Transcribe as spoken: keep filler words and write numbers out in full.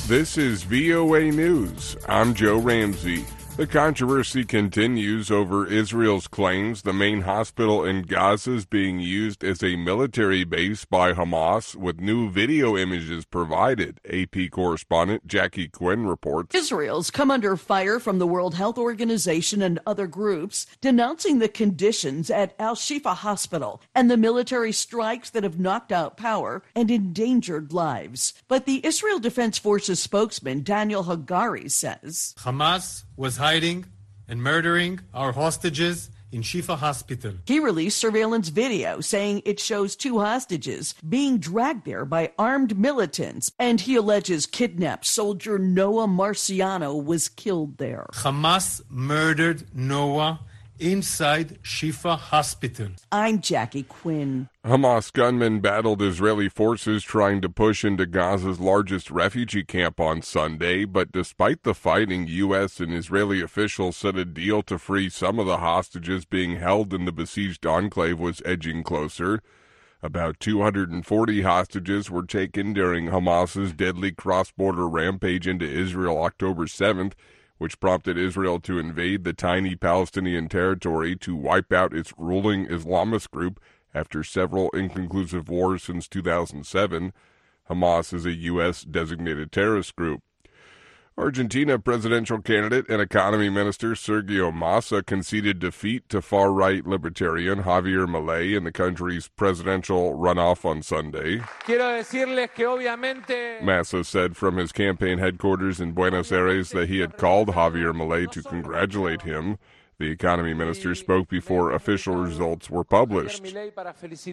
This is V O A News. I'm Joe Ramsey. The controversy continues over Israel's claims the main hospital in Gaza is being used as a military base by Hamas, with new video images provided. A P correspondent Jackie Quinn reports. Israel's come under fire from the World Health Organization and other groups, denouncing the conditions at Al-Shifa Hospital and the military strikes that have knocked out power and endangered lives. But the Israel Defense Forces spokesman Daniel Hagari says Hamas was hiding and murdering our hostages in Shifa Hospital. He released surveillance video saying it shows two hostages being dragged there by armed militants, and he alleges kidnapped soldier Noah Marciano was killed there. Hamas murdered Noah inside Shifa Hospital. I'm Jackie Quinn. Hamas gunmen battled Israeli forces trying to push into Gaza's largest refugee camp on Sunday, but despite the fighting, U S and Israeli officials said a deal to free some of the hostages being held in the besieged enclave was edging closer. About two hundred forty hostages were taken during Hamas's deadly cross-border rampage into Israel October seventh, which prompted Israel to invade the tiny Palestinian territory to wipe out its ruling Islamist group after several inconclusive wars since two thousand seven. Hamas is a U S designated terrorist group. Argentina presidential candidate and economy minister Sergio Massa conceded defeat to far-right libertarian Javier Milei in the country's presidential runoff on Sunday. Quiero decirles que obviamente Massa said from his campaign headquarters in Buenos Aires that he had called Javier Milei to congratulate him. The economy minister spoke before official results were published.